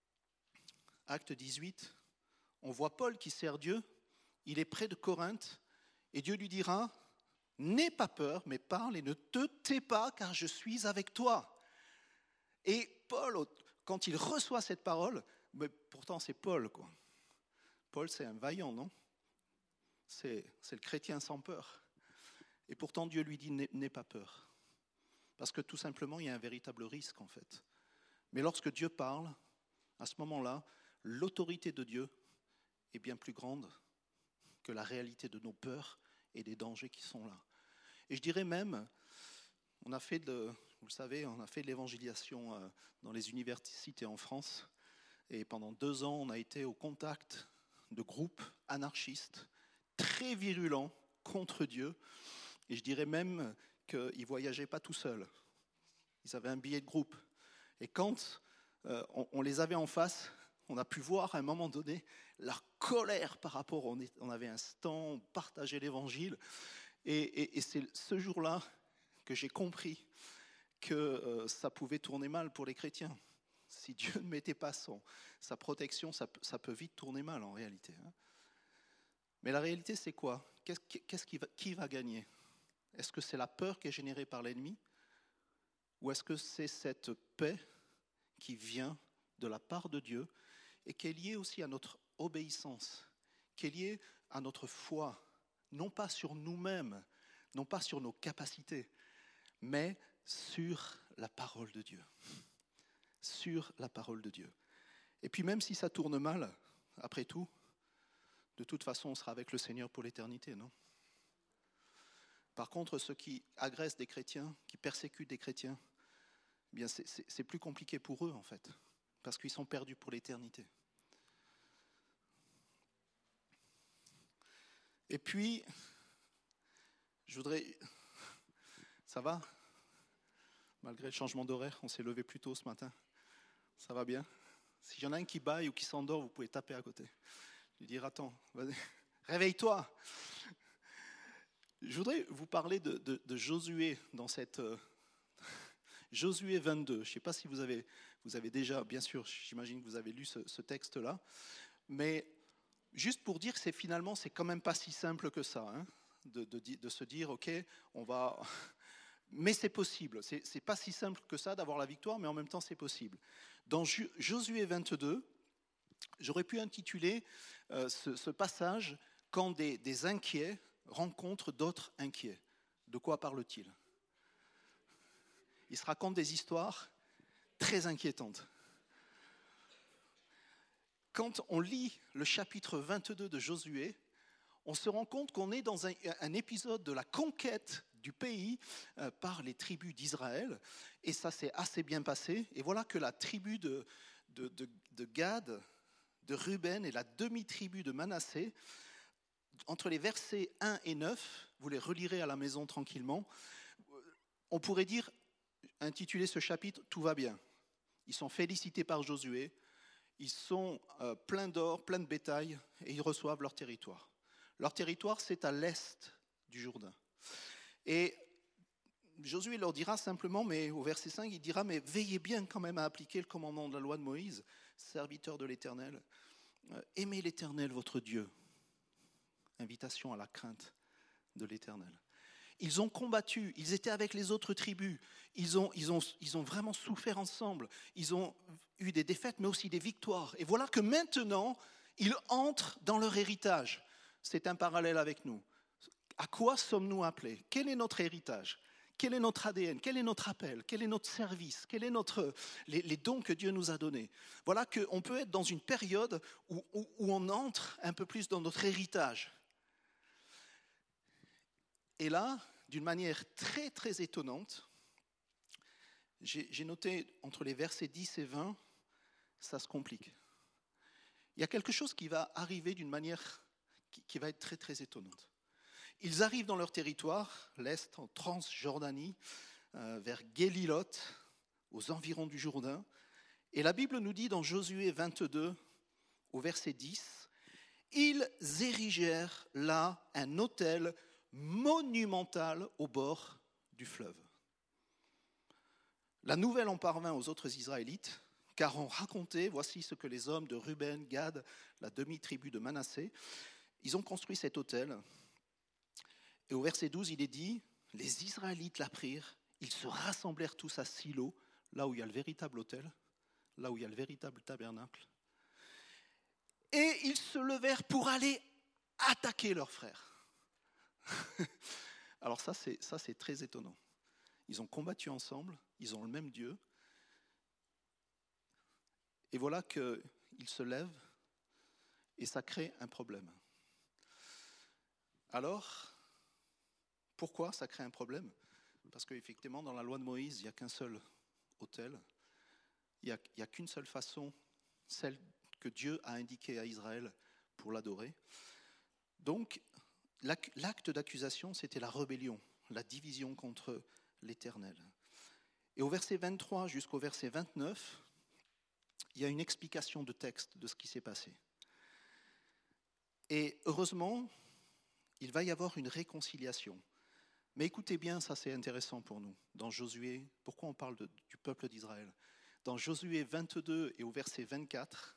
acte dix-huit, on voit Paul qui sert Dieu, il est près de Corinthe, et Dieu lui dira, « N'aie pas peur, mais parle et ne te tais pas, car je suis avec toi. » Et Paul, quand il reçoit cette parole, mais pourtant c'est Paul, quoi. Paul, c'est un vaillant, non? C'est, c'est le chrétien sans peur. Et pourtant, Dieu lui dit, n'aie pas peur. Parce que tout simplement, il y a un véritable risque, en fait. Mais lorsque Dieu parle, à ce moment-là, l'autorité de Dieu est bien plus grande que la réalité de nos peurs et des dangers qui sont là. Et je dirais même, on a fait de, vous le savez, on a fait de l'évangélisation dans les universités en France. Et pendant deux ans, on a été au contact de groupes anarchistes très virulents contre Dieu. Et je dirais même qu'ils ne voyageaient pas tout seuls. Ils avaient un billet de groupe. Et quand euh, on, on les avait en face, on a pu voir à un moment donné leur colère par rapport, on, est, on avait un stand, on partageait l'évangile. Et, et, et c'est ce jour-là que j'ai compris que euh, ça pouvait tourner mal pour les chrétiens. Si Dieu ne mettait pas son, sa protection, ça, ça peut vite tourner mal en réalité. Hein. Mais la réalité, c'est quoi? Qu'est-ce, qu'est-ce qui, va, qui va gagner? Est-ce que c'est la peur qui est générée par l'ennemi? Ou est-ce que c'est cette paix qui vient de la part de Dieu et qui est liée aussi à notre obéissance, qui est liée à notre foi, non pas sur nous-mêmes, non pas sur nos capacités, mais sur la parole de Dieu. Sur la parole de Dieu. Et puis même si ça tourne mal, après tout, de toute façon, on sera avec le Seigneur pour l'éternité, non? Par contre, ceux qui agressent des chrétiens, qui persécutent des chrétiens, eh bien c'est, c'est, c'est plus compliqué pour eux, en fait, parce qu'ils sont perdus pour l'éternité. Et puis, je voudrais... Ça va? Malgré le changement d'horaire, on s'est levé plus tôt ce matin. Ça va bien? S'il y en a un qui baille ou qui s'endort, vous pouvez taper à côté. Lui dire, attends, vas-y, réveille-toi. Je voudrais vous parler de, de, de Josué dans cette... Euh, Josué vingt-deux. Je ne sais pas si vous avez, vous avez déjà, bien sûr, j'imagine que vous avez lu ce, ce texte-là, mais juste pour dire que c'est, finalement, c'est quand même pas si simple que ça, hein, de, de, de se dire, ok, on va... Mais c'est possible. C'est, c'est pas si simple que ça d'avoir la victoire, mais en même temps, c'est possible. Dans Josué vingt-deux, j'aurais pu intituler euh, ce, ce passage « Quand des, des inquiets rencontrent d'autres inquiets ». De quoi parle-t-il? Il se raconte des histoires très inquiétantes. Quand on lit le chapitre vingt-deux de Josué, on se rend compte qu'on est dans un, un épisode de la conquête du pays euh, par les tribus d'Israël. Et ça s'est assez bien passé. Et voilà que la tribu de, de, de, de Gad, de Ruben et la demi-tribu de Manassé, entre les versets un et neuf, vous les relirez à la maison tranquillement, on pourrait dire, intituler ce chapitre « Tout va bien ». Ils sont félicités par Josué, ils sont euh, pleins d'or, pleins de bétail, et ils reçoivent leur territoire. Leur territoire, c'est à l'est du Jourdain. Et Josué leur dira simplement, mais au verset cinq, il dira « Mais veillez bien quand même à appliquer le commandement de la loi de Moïse, serviteur de l'Éternel. Euh, aimez l'Éternel, votre Dieu. » Invitation à la crainte de l'Éternel. Ils ont combattu, ils étaient avec les autres tribus, ils ont, ils ont, ils ont vraiment souffert ensemble, ils ont eu des défaites mais aussi des victoires. Et voilà que maintenant, ils entrent dans leur héritage. C'est un parallèle avec nous. À quoi sommes-nous appelés? Quel est notre héritage? Quel est notre A D N? Quel est notre appel? Quel est notre service? Quels sont notre, les, les dons que Dieu nous a donnés? Voilà qu'on peut être dans une période où, où, où on entre un peu plus dans notre héritage. Et là, d'une manière très très étonnante, j'ai, j'ai noté entre les versets dix et vingt, ça se complique. Il y a quelque chose qui va arriver d'une manière qui, qui va être très très étonnante. Ils arrivent dans leur territoire, l'Est, en Transjordanie, euh, vers Guélilot, aux environs du Jourdain, Et la Bible nous dit dans Josué vingt-deux, au verset dix, « Ils érigèrent là un autel monumental au bord du fleuve. » La nouvelle en parvint aux autres Israélites, car on racontait, voici ce que les hommes de Ruben, Gad, la demi-tribu de Manassé, ils ont construit cet autel. Et au verset douze, il est dit, les Israélites l'apprirent, ils se rassemblèrent tous à Silo, là où il y a le véritable autel, là où il y a le véritable tabernacle. Et ils se levèrent pour aller attaquer leurs frères. Alors ça c'est, ça, c'est très étonnant. Ils ont combattu ensemble, ils ont le même Dieu. Et voilà qu'ils se lèvent et ça crée un problème. Alors, pourquoi ça crée un problème ? Parce qu'effectivement, dans la loi de Moïse, il n'y a qu'un seul autel. Il n'y a, il n'y a qu'une seule façon, celle que Dieu a indiquée à Israël pour l'adorer. Donc, l'acte d'accusation, c'était la rébellion, la division contre l'Éternel. Et au verset vingt-trois jusqu'au verset vingt-neuf, il y a une explication de texte de ce qui s'est passé. Et heureusement, il va y avoir une réconciliation. Mais écoutez bien, ça c'est intéressant pour nous. Dans Josué, pourquoi on parle de, du peuple d'Israël ? Dans Josué vingt-deux et au verset vingt-quatre,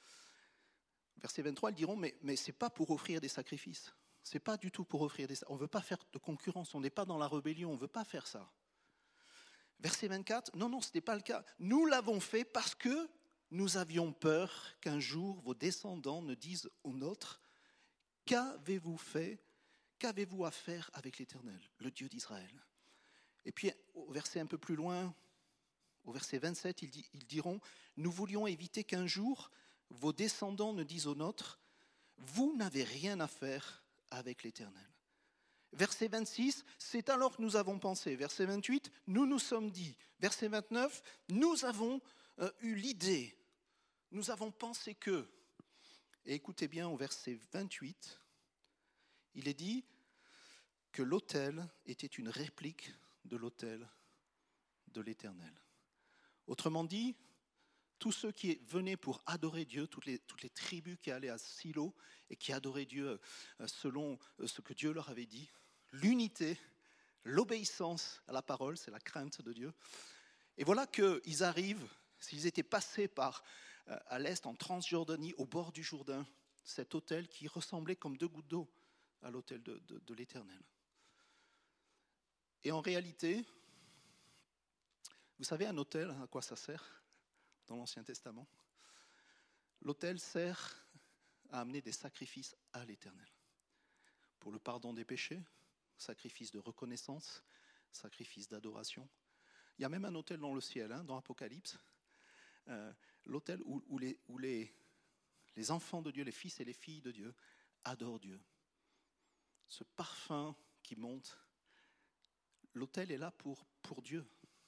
verset vingt-trois, ils diront, mais, mais ce n'est pas pour offrir des sacrifices. Ce n'est pas du tout pour offrir des sacrifices. On ne veut pas faire de concurrence, on n'est pas dans la rébellion, on ne veut pas faire ça. Verset vingt-quatre, non, non, ce n'est pas le cas. Nous l'avons fait parce que nous avions peur qu'un jour vos descendants ne disent aux nôtres, qu'avez-vous fait ? Qu'avez-vous à faire avec l'Éternel, le Dieu d'Israël ? Et puis, au verset un peu plus loin, au verset vingt-sept, ils, dit, ils diront, nous voulions éviter qu'un jour, vos descendants ne disent aux nôtres, vous n'avez rien à faire avec l'Éternel. Verset vingt-six, c'est alors que nous avons pensé. Verset vingt-huit, nous nous sommes dit. Verset vingt-neuf, nous avons euh, eu l'idée. Nous avons pensé que. Et écoutez bien au verset vingt-huit, il est dit que l'autel était une réplique de l'autel de l'Éternel. Autrement dit, tous ceux qui venaient pour adorer Dieu, toutes les, toutes les tribus qui allaient à Silo et qui adoraient Dieu selon ce que Dieu leur avait dit, l'unité, l'obéissance à la parole, c'est la crainte de Dieu. Et voilà qu'ils arrivent, s'ils étaient passés par, à l'est, en Transjordanie, au bord du Jourdain, cet autel qui ressemblait comme deux gouttes d'eau à l'autel de, de, de l'Éternel. Et en réalité, vous savez, un autel, à quoi ça sert dans l'Ancien Testament ? L'autel sert à amener des sacrifices à l'Éternel. Pour le pardon des péchés, sacrifice de reconnaissance, sacrifice d'adoration. Il y a même un autel dans le ciel, hein, dans Apocalypse, euh, l'autel où, où, les, où les, les enfants de Dieu, les fils et les filles de Dieu, adorent Dieu. Ce parfum qui monte, l'autel est là pour, pour Dieu.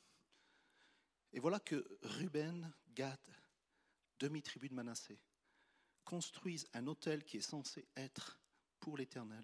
Et voilà que Ruben, Gad, demi-tribu de Manassé, construisent un autel qui est censé être pour l'Éternel.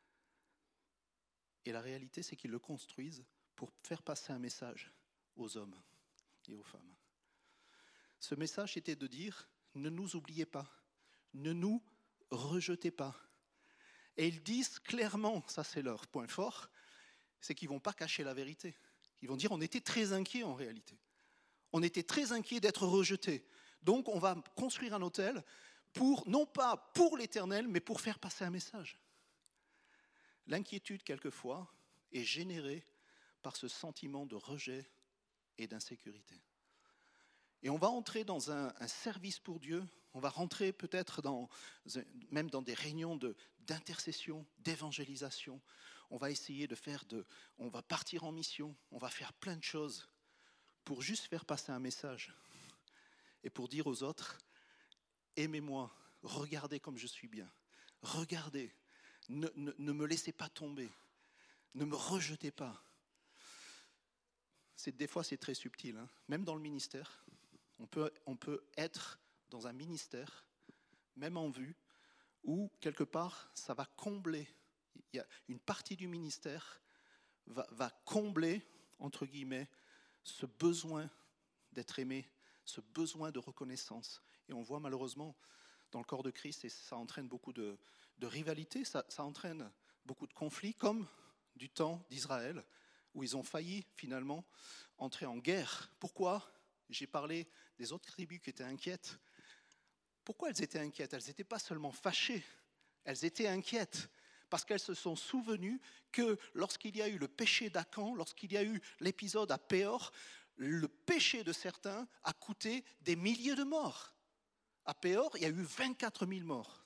Et la réalité, c'est qu'ils le construisent pour faire passer un message aux hommes et aux femmes. Ce message était de dire, ne nous oubliez pas, ne nous rejetez pas. Et ils disent clairement, ça c'est leur point fort, c'est qu'ils ne vont pas cacher la vérité. Ils vont dire, on était très inquiets en réalité. On était très inquiets d'être rejetés. Donc on va construire un autel, pour, non pas pour l'Éternel, mais pour faire passer un message. L'inquiétude, quelquefois, est générée par ce sentiment de rejet et d'insécurité. Et on va entrer dans un, un service pour Dieu, on va rentrer peut-être dans, même dans des réunions de, d'intercession, d'évangélisation. On va essayer de faire de, on va partir en mission, on va faire plein de choses pour juste faire passer un message et pour dire aux autres, aimez-moi, regardez comme je suis bien, regardez, ne, ne, ne me laissez pas tomber, ne me rejetez pas. C'est, des fois c'est très subtil, hein. Même dans le ministère, on peut, on peut être dans un ministère, même en vue, où quelque part ça va combler, il y a une partie du ministère va, va combler, entre guillemets, ce besoin d'être aimé ce besoin de reconnaissance. Et on voit malheureusement dans le corps de Christ, et ça entraîne beaucoup de, de rivalité, ça, ça entraîne beaucoup de conflits, comme du temps d'Israël, où ils ont failli finalement entrer en guerre. Pourquoi ? J'ai parlé des autres tribus qui étaient inquiètes. Pourquoi elles étaient inquiètes ? Elles n'étaient pas seulement fâchées, elles étaient inquiètes parce qu'elles se sont souvenues que lorsqu'il y a eu le péché d'Acan, lorsqu'il y a eu l'épisode à Péor, le péché de certains a coûté des milliers de morts. À Péor, il y a eu vingt-quatre mille morts.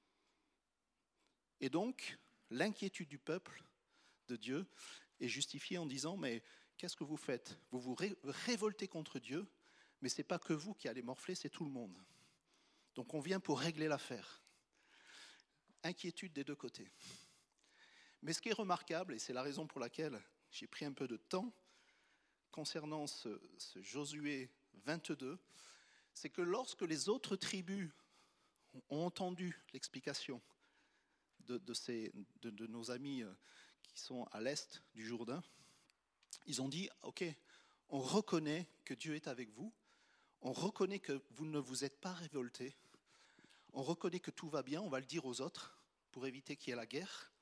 Et donc, l'inquiétude du peuple de Dieu est justifiée en disant, mais qu'est-ce que vous faites ? Vous vous ré- révoltez contre Dieu, mais ce n'est pas que vous qui allez morfler, c'est tout le monde. Donc on vient pour régler l'affaire. Inquiétude des deux côtés. Mais ce qui est remarquable, et c'est la raison pour laquelle j'ai pris un peu de temps concernant ce, ce Josué vingt-deux, c'est que lorsque les autres tribus ont entendu l'explication de, de, ces, de, de nos amis qui sont à l'est du Jourdain, ils ont dit, ok, on reconnaît que Dieu est avec vous, on reconnaît que vous ne vous êtes pas révoltés, on reconnaît que tout va bien, on va le dire aux autres pour éviter qu'il y ait la guerre.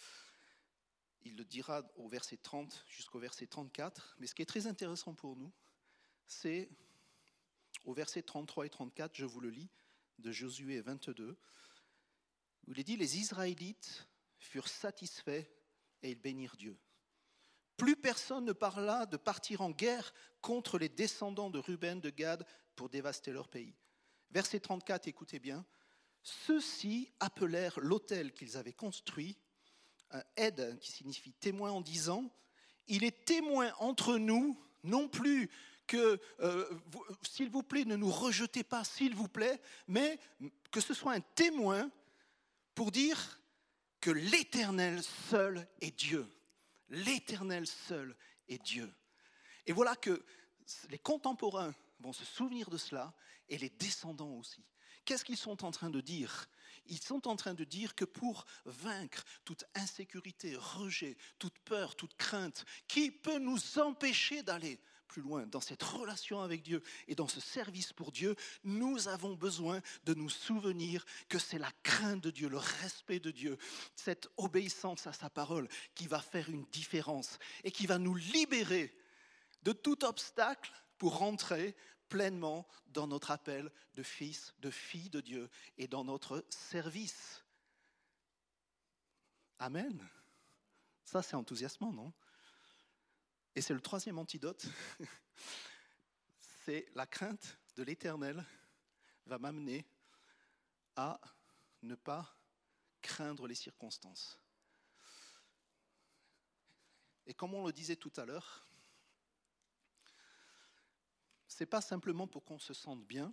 Il le dira au verset trente jusqu'au verset trente-quatre. Mais ce qui est très intéressant pour nous, c'est au verset trente-trois et trente-quatre, je vous le lis, de Josué vingt-deux, où il est dit « Les Israélites furent satisfaits et ils bénirent Dieu. Plus personne ne parla de partir en guerre contre les descendants de Ruben, de Gad, pour dévaster leur pays. » Verset trente-quatre, écoutez bien. « Ceux-ci appelèrent l'autel qu'ils avaient construit, un Ed, qui signifie témoin, en disant, il est témoin entre nous, non plus que, euh, vous, s'il vous plaît, ne nous rejetez pas, s'il vous plaît, mais que ce soit un témoin pour dire que l'Éternel seul est Dieu. L'Éternel seul est Dieu. » Et voilà que les contemporains vont se souvenir de cela, et les descendants aussi. Qu'est-ce qu'ils sont en train de dire ? Ils sont en train de dire que pour vaincre toute insécurité, rejet, toute peur, toute crainte, qui peut nous empêcher d'aller plus loin dans cette relation avec Dieu et dans ce service pour Dieu, nous avons besoin de nous souvenir que c'est la crainte de Dieu, le respect de Dieu, cette obéissance à sa parole qui va faire une différence et qui va nous libérer de tout obstacle pour rentrer pleinement dans notre appel de fils, de filles de Dieu et dans notre service. Amen. Ça, c'est enthousiasmant, non ? Et c'est le troisième antidote. C'est la crainte de l'Éternel va m'amener à ne pas craindre les circonstances. Et comme on le disait tout à l'heure, ce n'est pas simplement pour qu'on se sente bien,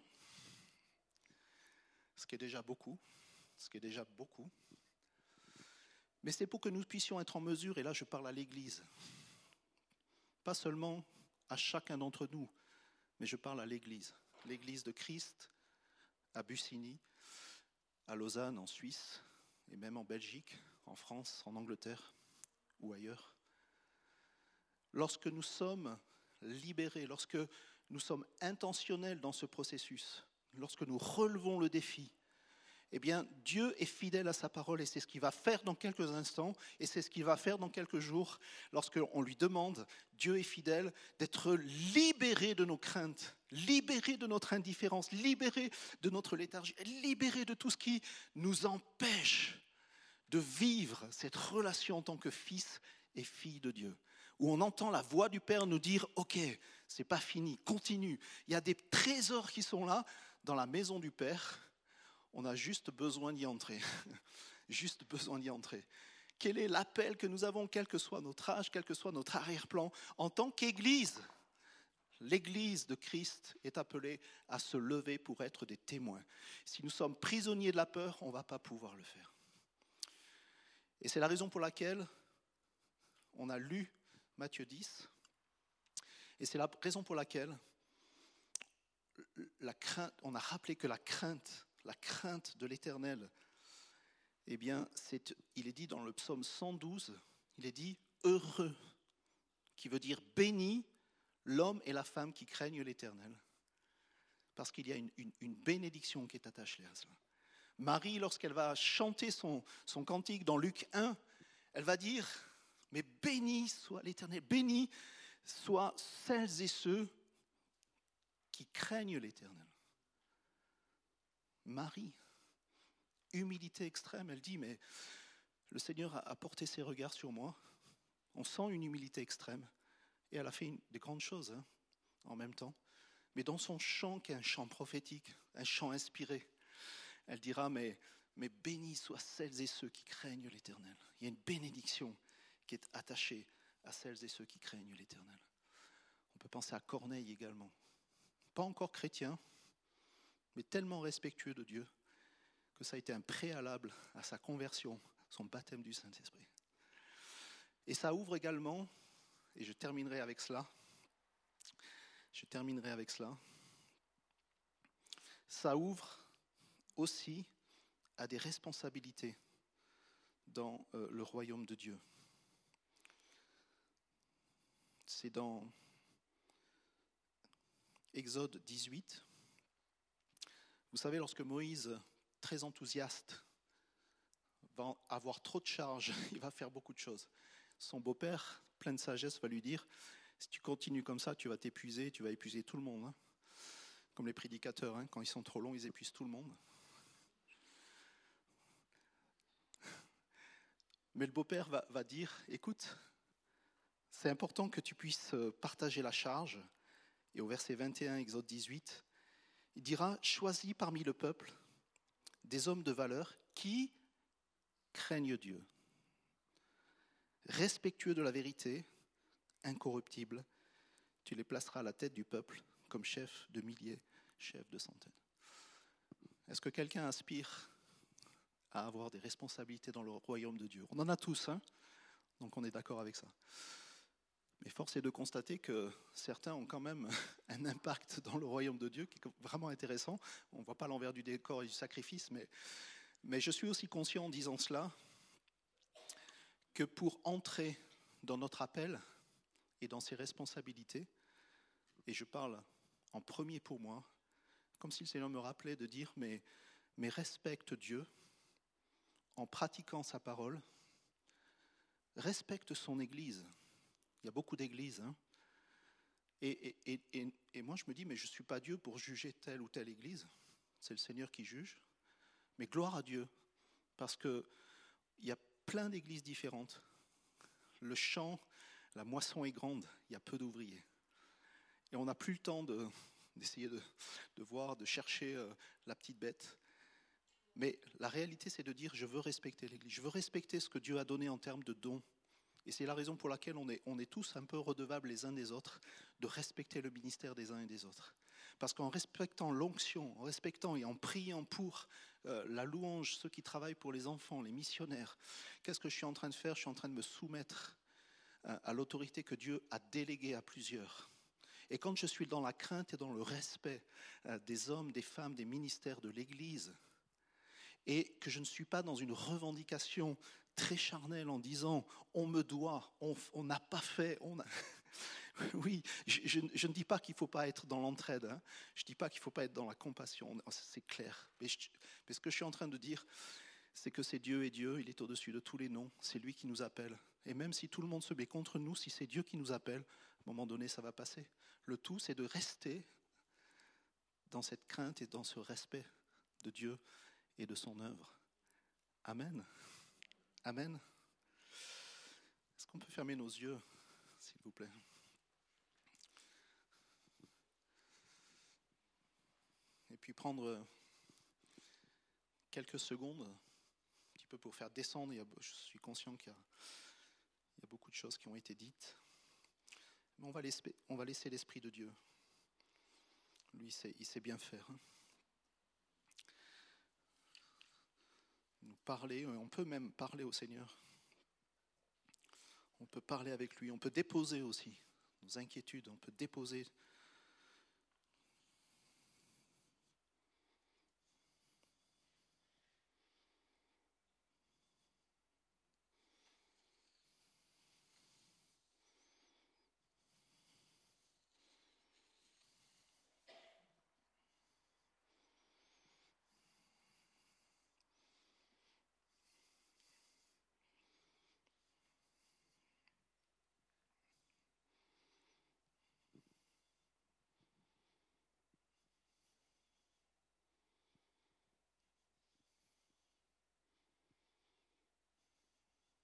ce qui est déjà beaucoup, ce qui est déjà beaucoup, mais c'est pour que nous puissions être en mesure, et là je parle à l'Église, pas seulement à chacun d'entre nous, mais je parle à l'Église, l'Église de Christ à Bussigny, à Lausanne, en Suisse, et même en Belgique, en France, en Angleterre ou ailleurs. Lorsque nous sommes libérés, lorsque nous sommes intentionnels dans ce processus, lorsque nous relevons le défi, eh bien, Dieu est fidèle à sa parole et c'est ce qu'il va faire dans quelques instants et c'est ce qu'il va faire dans quelques jours lorsqu'on lui demande, Dieu est fidèle, d'être libéré de nos craintes, libéré de notre indifférence, libéré de notre léthargie, libéré de tout ce qui nous empêche de vivre cette relation en tant que fils et fille de Dieu, où on entend la voix du Père nous dire « Ok, c'est pas fini, continue. Il y a des trésors qui sont là dans la maison du Père. On a juste besoin d'y entrer. Juste besoin d'y entrer. » Quel est l'appel que nous avons, quel que soit notre âge, quel que soit notre arrière-plan, en tant qu'Église ? L'Église de Christ est appelée à se lever pour être des témoins. Si nous sommes prisonniers de la peur, on ne va pas pouvoir le faire. Et c'est la raison pour laquelle on a lu Matthieu dix, et c'est la raison pour laquelle la crainte, on a rappelé que la crainte, la crainte de l'Éternel, eh bien, c'est, il est dit dans le psaume cent douze, il est dit « heureux », qui veut dire « béni » l'homme et la femme qui craignent l'Éternel. parce qu'il y a une, une, une bénédiction qui est attachée à cela. Marie, lorsqu'elle va chanter son, son cantique dans Luc un, elle va dire, mais béni soit l'Éternel, béni soient celles et ceux qui craignent l'Éternel. Marie, humilité extrême, elle dit, mais le Seigneur a porté ses regards sur moi. On sent une humilité extrême. Et elle a fait une, des grandes choses hein, en même temps. Mais dans son chant, qui est un chant prophétique, un chant inspiré, elle dira, mais, mais bénis soient celles et ceux qui craignent l'Éternel. Il y a une bénédiction qui est attachée à celles et ceux qui craignent l'Éternel. On peut penser à Corneille également. Pas encore chrétien, mais tellement respectueux de Dieu que ça a été un préalable à sa conversion, son baptême du Saint-Esprit. Et ça ouvre également, et je terminerai avec cela, je terminerai avec cela, ça ouvre aussi à des responsabilités dans euh, le royaume de Dieu. C'est dans Exode dix-huit. Vous savez, lorsque Moïse, très enthousiaste, va avoir trop de charges, il va faire beaucoup de choses. Son beau-père, plein de sagesse, va lui dire, si tu continues comme ça, tu vas t'épuiser, tu vas épuiser tout le monde. Hein. Comme les prédicateurs, hein, quand ils sont trop longs, ils épuisent tout le monde. Mais le beau-père va, va dire, écoute, c'est important que tu puisses partager la charge. Et au verset vingt et un, Exode dix-huit, il dira, choisis parmi le peuple des hommes de valeur qui craignent Dieu, respectueux de la vérité, incorruptibles, tu les placeras à la tête du peuple comme chefs de milliers, chefs de centaines. Est-ce que quelqu'un aspire à avoir des responsabilités dans le royaume de Dieu? On en a tous, hein, donc on est d'accord avec ça. Mais force est de constater que certains ont quand même un impact dans le royaume de Dieu qui est vraiment intéressant. On ne voit pas l'envers du décor et du sacrifice, mais, mais je suis aussi conscient en disant cela que pour entrer dans notre appel et dans ses responsabilités, et je parle en premier pour moi, comme si le Seigneur me rappelait de dire, mais, mais respecte Dieu en pratiquant sa parole, respecte son Église. Il y a beaucoup d'églises. Hein. Et, et, et, et moi, je me dis, mais je ne suis pas Dieu pour juger telle ou telle église. C'est le Seigneur qui juge. Mais gloire à Dieu, parce qu'il y a plein d'églises différentes. Le champ, la moisson est grande, il y a peu d'ouvriers. Et on n'a plus le temps de, d'essayer de, de voir, de chercher euh, la petite bête. Mais la réalité, c'est de dire, je veux respecter l'église. Je veux respecter ce que Dieu a donné en termes de dons. Et c'est la raison pour laquelle on est, on est tous un peu redevables les uns des autres de respecter le ministère des uns et des autres. Parce qu'en respectant l'onction, en respectant et en priant pour euh, la louange, ceux qui travaillent pour les enfants, les missionnaires, qu'est-ce que je suis en train de faire? Je suis en train de me soumettre euh, à l'autorité que Dieu a déléguée à plusieurs. Et quand je suis dans la crainte et dans le respect euh, des hommes, des femmes, des ministères de l'Église, et que je ne suis pas dans une revendication très charnelle en disant « on me doit, on n'a pas fait, on a... » Oui, je, je, je ne dis pas qu'il ne faut pas être dans l'entraide, hein. Je ne dis pas qu'il ne faut pas être dans la compassion, c'est clair. Mais, je, mais ce que je suis en train de dire, c'est que c'est Dieu et Dieu, il est au-dessus de tous les noms, c'est lui qui nous appelle. Et même si tout le monde se met contre nous, si c'est Dieu qui nous appelle, à un moment donné, ça va passer. Le tout, c'est de rester dans cette crainte et dans ce respect de Dieu et de son œuvre. Amen. Amen. Est-ce qu'on peut fermer nos yeux, s'il vous plaît? Et puis prendre quelques secondes, un petit peu pour faire descendre. Il y a, je suis conscient qu'il y a, il y a beaucoup de choses qui ont été dites. Mais on va laisser, on va laisser l'Esprit de Dieu. Lui, il sait, il sait bien faire. Hein. Nous parler, on peut même parler au Seigneur. On peut parler avec lui, on peut déposer aussi nos inquiétudes, on peut déposer